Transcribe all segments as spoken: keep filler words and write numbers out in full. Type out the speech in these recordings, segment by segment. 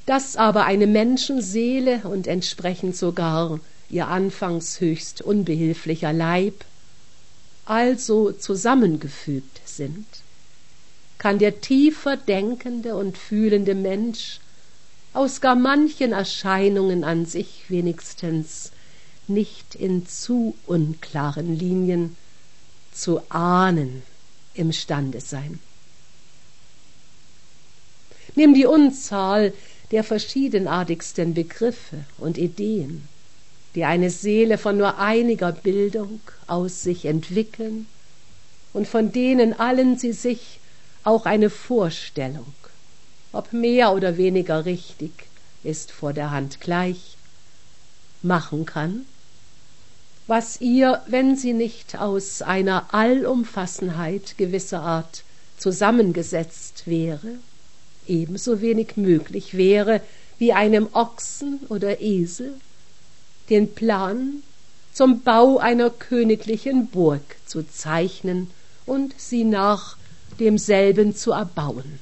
dass aber eine Menschenseele und entsprechend sogar ihr anfangs höchst unbehilflicher Leib also zusammengefügt sind, kann der tiefer denkende und fühlende Mensch aus gar manchen Erscheinungen an sich wenigstens nicht in zu unklaren Linien zu ahnen imstande sein. Nimm die Unzahl der verschiedenartigsten Begriffe und Ideen, die eine Seele von nur einiger Bildung aus sich entwickeln und von denen allen sie sich auch eine Vorstellung, ob mehr oder weniger richtig, ist vor der Hand gleich, machen kann, was ihr, wenn sie nicht aus einer Allumfassenheit gewisser Art zusammengesetzt wäre, ebenso wenig möglich wäre, wie einem Ochsen oder Esel den Plan zum Bau einer königlichen Burg zu zeichnen und sie nach demselben zu erbauen.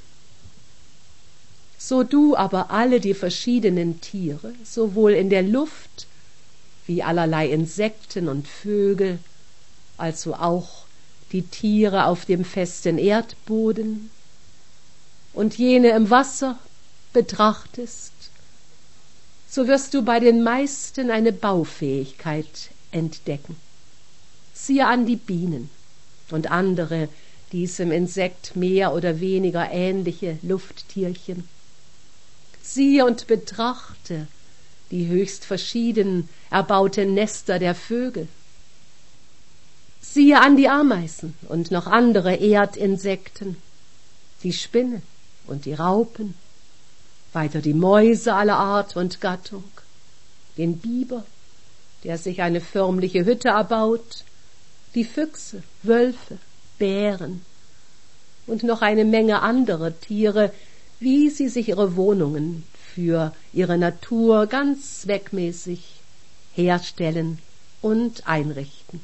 So du aber alle die verschiedenen Tiere, sowohl in der Luft wie allerlei Insekten und Vögel, also auch die Tiere auf dem festen Erdboden und jene im Wasser betrachtest, so wirst du bei den meisten eine Baufähigkeit entdecken. Siehe an die Bienen und andere diesem Insekt mehr oder weniger ähnliche Lufttierchen. Siehe und betrachte die höchst verschieden erbauten Nester der Vögel. Siehe an die Ameisen und noch andere Erdinsekten, die Spinne und die Raupen, weiter die Mäuse aller Art und Gattung, den Biber, der sich eine förmliche Hütte erbaut, die Füchse, Wölfe, Bären und noch eine Menge anderer Tiere, wie sie sich ihre Wohnungen für ihre Natur ganz zweckmäßig herstellen und einrichten.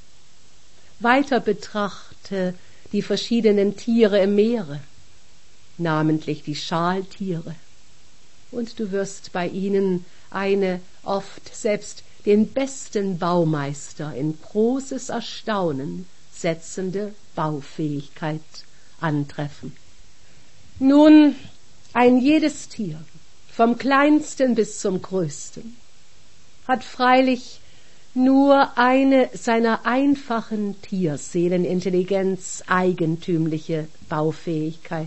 Weiter betrachte die verschiedenen Tiere im Meere, namentlich die Schaltiere, und du wirst bei ihnen eine oft selbst den besten Baumeister in großes Erstaunen setzende Baufähigkeit antreffen. Nun, ein jedes Tier, vom kleinsten bis zum größten, hat freilich nur eine seiner einfachen Tierseelenintelligenz eigentümliche Baufähigkeit,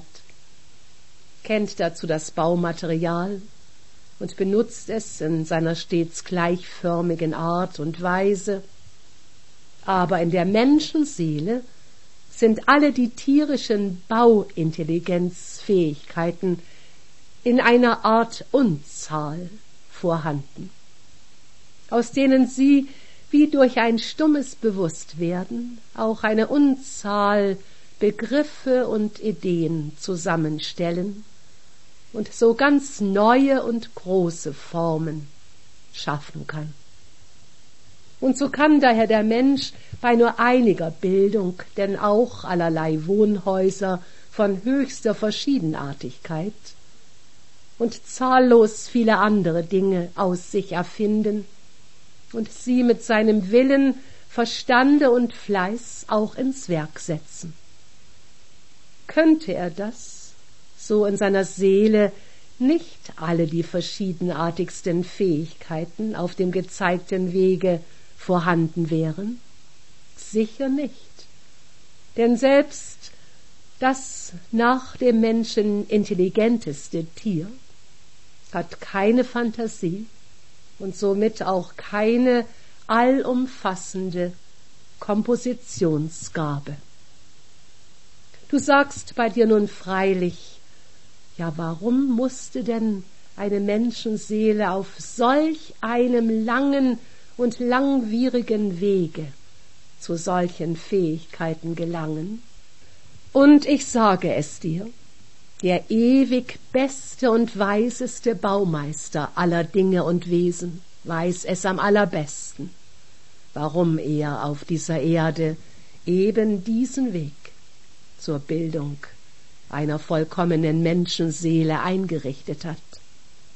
kennt dazu das Baumaterial und benutzt es in seiner stets gleichförmigen Art und Weise. Aber in der Menschenseele sind alle die tierischen Bauintelligenzfähigkeiten in einer Art Unzahl vorhanden, aus denen sie wie durch ein stummes Bewusstwerden auch eine Unzahl Begriffe und Ideen zusammenstellen und so ganz neue und große Formen schaffen kann. Und so kann daher der Mensch bei nur einiger Bildung denn auch allerlei Wohnhäuser von höchster Verschiedenartigkeit und zahllos viele andere Dinge aus sich erfinden und sie mit seinem Willen, Verstande und Fleiß auch ins Werk setzen. Könnte er das, so in seiner Seele nicht alle die verschiedenartigsten Fähigkeiten auf dem gezeigten Wege vorhanden wären? Sicher nicht, denn selbst das nach dem Menschen intelligenteste Tier hat keine Fantasie und somit auch keine allumfassende Kompositionsgabe. Du sagst bei dir nun freilich, ja, warum musste denn eine Menschenseele auf solch einem langen und langwierigen Wege zu solchen Fähigkeiten gelangen? Und ich sage es dir, der ewig beste und weiseste Baumeister aller Dinge und Wesen weiß es am allerbesten, warum er auf dieser Erde eben diesen Weg zur Bildung einer vollkommenen Menschenseele eingerichtet hat.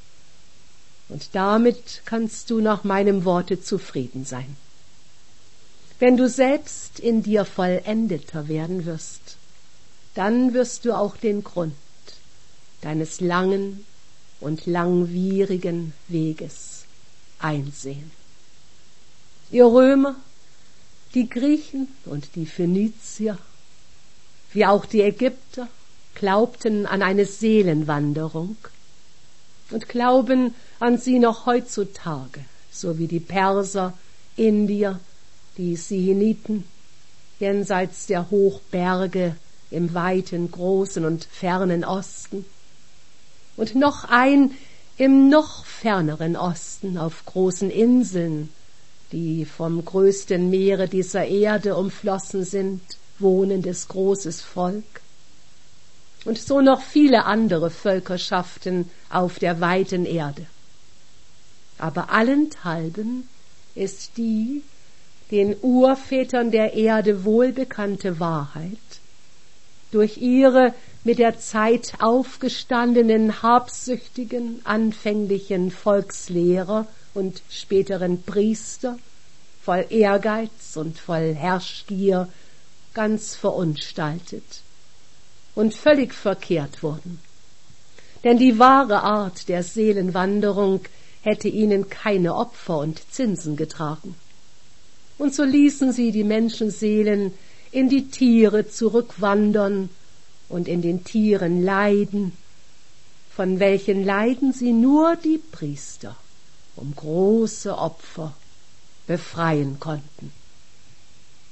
Und damit kannst du nach meinem Worte zufrieden sein. Wenn du selbst in dir vollendeter werden wirst, dann wirst du auch den Grund deines langen und langwierigen Weges einsehen. Ihr Römer, die Griechen und die Phönizier, wie auch die Ägypter, glaubten an eine Seelenwanderung und glauben an sie noch heutzutage, so wie die Perser, Indier, die Sieniten, jenseits der Hochberge im weiten, großen und fernen Osten und noch ein im noch ferneren Osten auf großen Inseln, die vom größten Meere dieser Erde umflossen sind, wohnendes großes Volk. Und so noch viele andere Völkerschaften auf der weiten Erde. Aber allenthalben ist die den Urvätern der Erde wohlbekannte Wahrheit durch ihre mit der Zeit aufgestandenen, habsüchtigen, anfänglichen Volkslehrer und späteren Priester, voll Ehrgeiz und voll Herrschgier, ganz verunstaltet und völlig verkehrt wurden. Denn die wahre Art der Seelenwanderung hätte ihnen keine Opfer und Zinsen getragen. Und so ließen sie die Menschenseelen in die Tiere zurückwandern und in den Tieren leiden, von welchen Leiden sie nur die Priester um große Opfer befreien konnten.